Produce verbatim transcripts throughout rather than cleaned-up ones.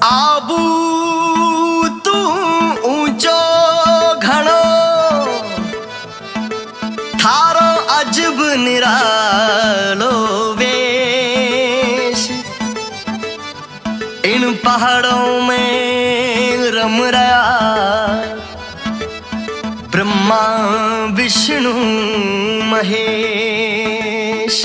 आबू तू ऊंचो घणो थारो अजब निरालो वेश। इन पहाड़ों में रम रहा ब्रह्मा विष्णु महेश।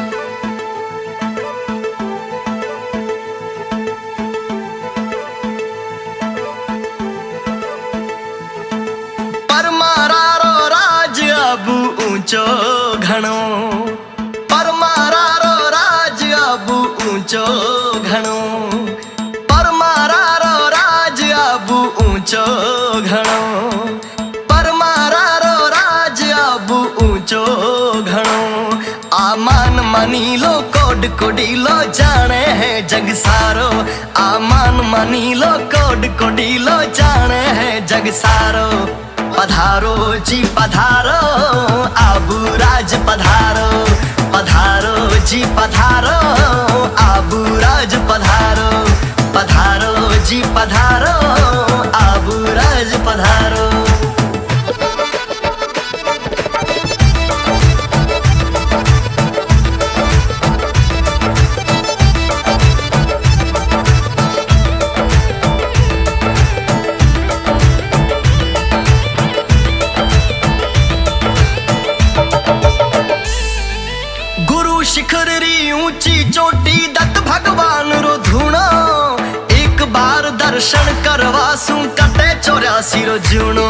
परमारारो राज अब ऊंचो घणो, परमारारो राज अब ऊंचो घणो, परमारारो राज अब ऊंचो घणो, परमारारो राज अब ऊंचो घणो। आमान मनीलो कोड कोडीलो जाने है जग सारो, आमान मनीलो कोड कोडीलो जाने है जग सारो। पधारो जी पधारो आबू राज पधारो, पधारो जी पधारो आबू राज पधारो, पधारो जी पधारो आबू राज पधारो। शिखर री ऊंची चोटी दत्त भगवान रो धूणो, एक बार दर्शन करवासू कटे चौरासी रो जूणो।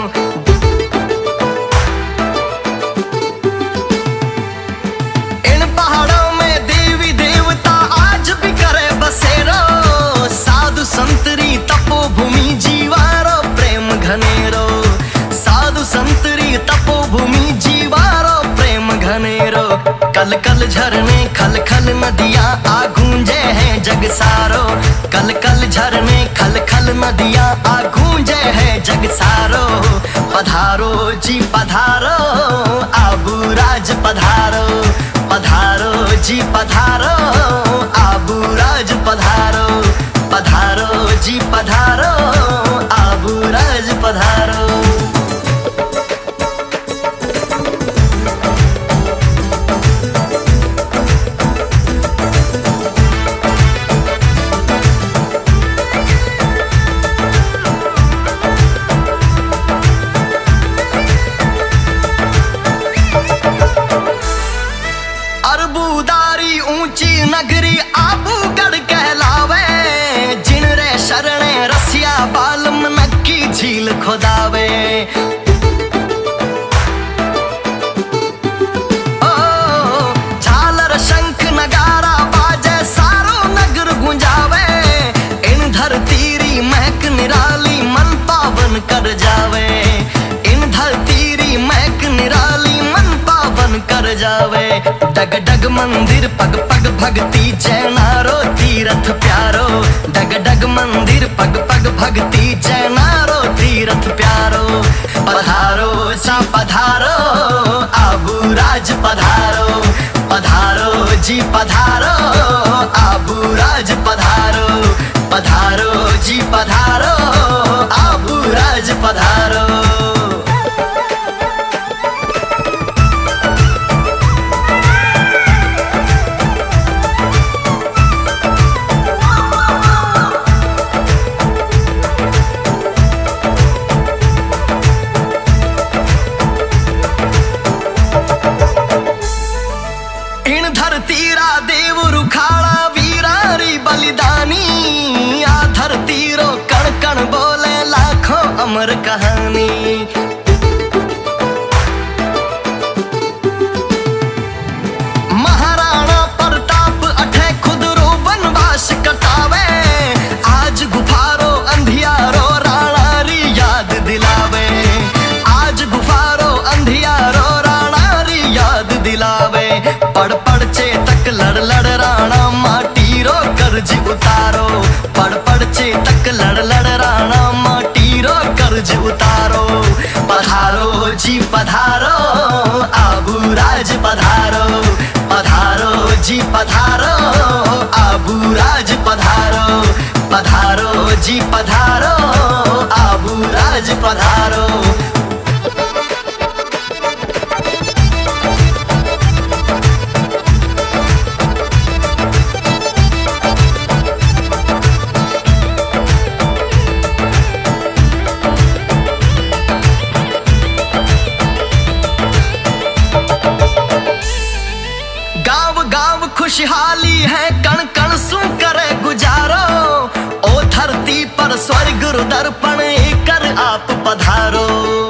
इन पहाड़ों में देवी देवता आज भी करे बसेरो, साधु संतरी तपोभूमि जीवारो प्रेम घनेरो, साधु संतरी तपोभूमि जीवारो प्रेम घनेरो। कल कल झरने खल खल नदियां आ गूंजे हैं जग सारो, कल कल झरने खल खल नदियां आ गूंजे हैं जग सारो। पधारो जी पधारो आबू राज पधारो, पधारो जी पधारो आबू राज पधारो, पधारो जी पधारो आबू राज पधारो। अरबूदारी ऊंची नगरी आबूगढ़ कहलावे, जिन रे शरणे रसिया बालम नक्की झील खोदावे। ओ झालर शंख नगारा बाजे सारो नगर गुंजावे, इन धरती री महक निराली मन पावन कर जावे, इन धरती री महक निराली मन पावन कर जावे। डग डग मंदिर पग पग भक्ति जैनारो तीरथ प्यारो, डग डग मंदिर पग पग भक्ति जैनारो तीरथ प्यारो। पधारो सा पधारो आबू राज पधारो, पधारो जी पधारो आबू राज पधारो, पधारो जी पधारो आबू राज पधारो। तीरा देव रुखाड़ा वीरारी बलिदानी, आ धरती रो कण कण बोले लाखों अमर कहानी। महाराणा प्रताप अठे खुद रो वनवास कटावे, आज गुफारो अंधियारो राणा री याद दिलावे, आज गुफारो अंधियारो राणा री याद दिलावे। पढ़ पढ़ चेतक लड़ लड़ राणा माटी रो कर्ज उतारो, पढ़ पढ़ चेतक लड़ लड़ राणा माटी रो कर्ज उतारो। पधारो जी पधारो आबू राज पधारो, पधारो जी पधारो आबू राज पधारो, पधारो जी पधारो, आबू राज पधारो। गाँव गाँव खुशहाली है, कण कण सू करे गुजारो। ओ धरती पर स्वर्ग दर्पण कर आप पधारो।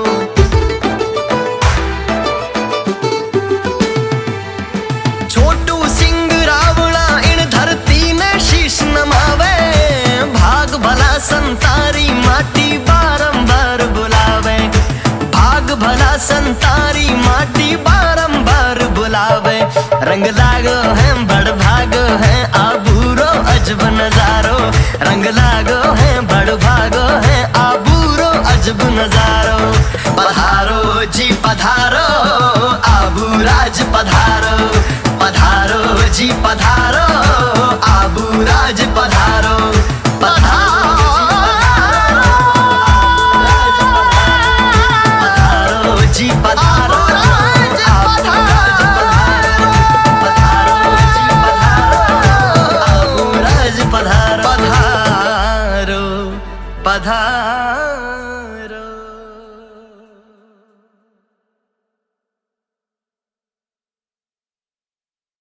छोटू सिंह रावणा इन धरती ने शीश नमावे। भाग भला संतारी माटी बारंबार बुलावे। भाग भला संतारी माटी बारंबार बुलावे। रंग लागो है बड़ भागो है, आबूरो अजब नजारो। रंग लागो है बड़ भागो है, आबूरो अजब नजारो। पधारो जी पधारो, आबू राज पधारो। पधारो जी पधारो, आबू राज पधारो। पधारो जी पधारो, पधारो।